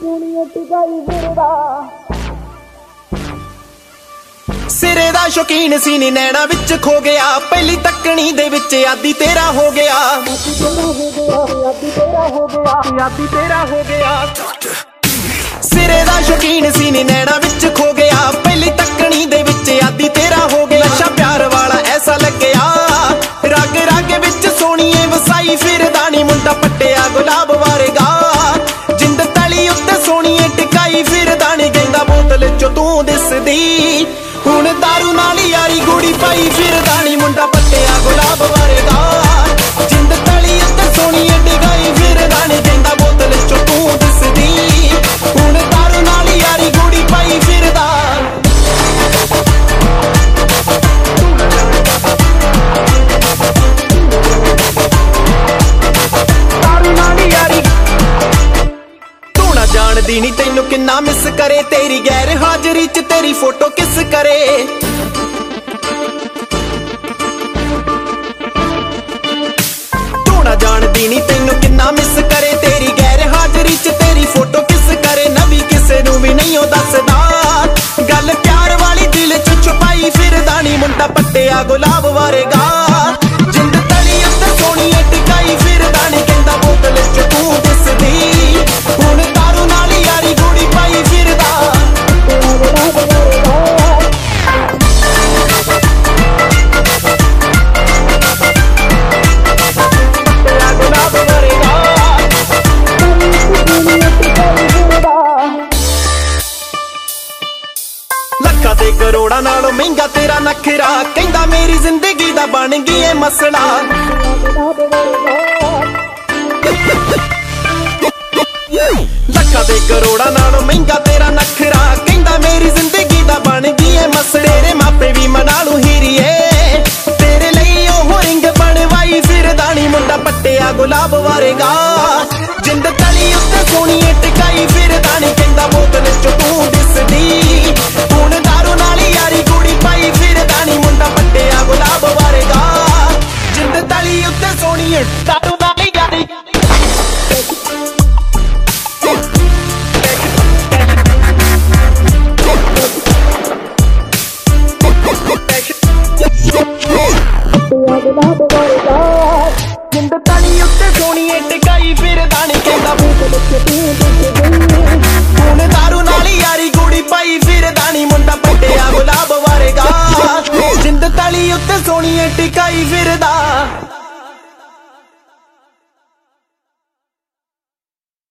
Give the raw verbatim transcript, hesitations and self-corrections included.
ਸੋਹਣੀਆਂ ਟਿਕਾਈ ਫਿਰਦਾ ਸਿਰੇ ਦਾ ਸ਼ੌਕੀਨ ਸੀ ਨੀ ਨੈਣਾ ਵਿੱਚ ਖੋ ਗਿਆ ਪਹਿਲੀ ਤੱਕਣੀ ਦੇ ਵਿੱਚ ਆਦੀ ਤੇਰਾ ਹੋ ਗਿਆ ਆਦੀ ਤੇਰਾ ਹੋ ਗਿਆ ਆਦੀ ਤੇਰਾ ਹੋ ਗਿਆ ਸਿਰੇ ਦਾ ਸ਼ੌਕੀਨ ਸੀ ਨੀ ਨੈਣਾ ਵਿੱਚ ਖੋ ਗਿਆ ਪਹਿਲੀ ਤੱਕਣੀ ਦੇ ਵਿੱਚ ਆਦੀ ਤੇਰਾ ਹੋ ਗਿਆ ਨਸ਼ਾ ਪਿਆਰ ਵਾਲਾ ਐਸਾ ਲੱਗਿਆ ਰਗ ਰਗ ਵਿੱਚ ਸੋਹਣੀਏ ਵਸਾਈ ਫਿਰਦਾ ਨੀ ਮੁੰਡਾ ਪੱਟਿਆ ਗੁਲਾਬ ਵਾਰੇਗਾ ਜਿੰਦ ਤਲੀ ਉੱਤੇ ਸੋਹਣੀਏ ਟਿਕਾਈ ਫਿਰਦਾ ਨੀ ਕਹਿੰਦਾ ਬੋਤਲ ਚੋਂ ਤੂੰ ਦਿਸਦੀ ਹੁਣ ਦਾਰੂ ਨਾਲ ਯਾਰੀ ਗੂੜੀ ਪਾਈ ਫਿਰਦਾ ਨੀ ਮੁੰਡਾ ਪੱਟਿਆ ਗੁਲਾਬ ਵਾਰੇਗਾ ਜਿੰਦ ਤਲੀ ਉੱਤੇ ਸੋਹਣੀਏ ਟਿਕਾਈ ਫਿਰਦਾ ਨੀ ਕਹਿੰਦਾ ਬੋਤਲ ਚੋਂ ਤੂੰ ਦਿਸਦੀ ਹੁਣ ਦਾਰੂ ਨਾਲ ਯਾਰੀ ਗੂੜੀ ਪਾਈ ਫਿਰਦਾ ਦਾਰੂ ਨਾਲ ਯਾਰੀ ਤੂੰ ਨਾ ਜਾਣਦੀ ਨੀ ਤੈਨੂੰ ਕਿੰਨਾ ਮਿਸ ਕਰੇ ਤੇਰੀ ਗੈਰ ਹਾਜ਼ਰੀ ਚ ਤੇਰੀ ਫੋਟੋ ਕਿਸ ਕਰੇ ਤੂੰ ਨਾ ਜਾਣਦੀ ਨੀ ਤੈਨੂੰ ਕਿੰਨਾ ਮਿਸ ਕਰੇ ਤੇਰੀ ਗੈਰ ਹਾਜ਼ਰੀ ਚ ਤੇਰੀ ਫੋਟੋ ਕਿਸ ਕਰੇ ਨਵੀਂ ਕਿਸੇ ਨੂੰ ਵੀ ਨਹੀਂ ਉਹ ਦੱਸਦਾ ਗੱਲ ਪਿਆਰ ਵਾਲੀ ਦਿਲ ਚ ਛੁਪਾਈ ਫਿਰਦਾ ਨੀ ਮੁੰਡਾ ਪੱਟਿਆ ਗੁਲਾਬ ਵਾਰੇਗਾ ਜਿੰਦ ਤਲੀ ਉੱਤੇ ਸੋਹਣੀਏ ਟਿਕਾਈ ਫਿਰਦਾ ਨੀ ਕਹਿੰਦਾ ਬੋਤਲ ਚ ਤੂੰ ਦਿਸਦੀ ਹੁਣ ਦਾਰੂ ਨਾਲ ਯਾਰੀ ਗੂੜੀ ਪਾਈ ਫਿਰਦਾ ਲੱਖਾਂ ਤੇ ਕਰੋੜਾਂ ਨਾਲੋਂ ਮਹਿੰਗਾ ਤੇਰਾ ਨਖਰਾ ਕਹਿੰਦਾ ਮੇਰੀ ਜ਼ਿੰਦਗੀ ਦਾ ਬਣ ਗਈ ਏ ਮਸਲਾ ਲੱਖਾਂ ਤੇ ਕਰੋੜਾਂ ਨਾਲੋਂ ਮਹਿੰਗਾ ਤੇਰਾ ਨਖਰਾ ਕਹਿੰਦਾ ਮੇਰੀ ਜ਼ਿੰਦਗੀ ਦਾ ਬਣ ਗਈ ਏ ਮਸਲਾ ਤੇਰੇ ਮਾਪੇ ਵੀ ਮਨਾ ਲੂ ਹੀਰੀਏ ਤੇਰੇ ਲਈ ਉਹ ਰਿੰਗ ਬਣਵਾਈ ਫਿਰਦਾ ਨੀ ਮੁੰਡਾ ਪੱਟਿਆ ਗੁਲਾਬ ਵਾਰੇਗਾ ਜਿੰਦ ਤਲੀ ਉੱਤੇ ਸੋਹਣੀਏ ਟਿਕਾਈ ਫਿਰਦਾ ਨੀ ਕਹਿੰਦਾ ਬੋਤਲ ਚ ਤੂੰ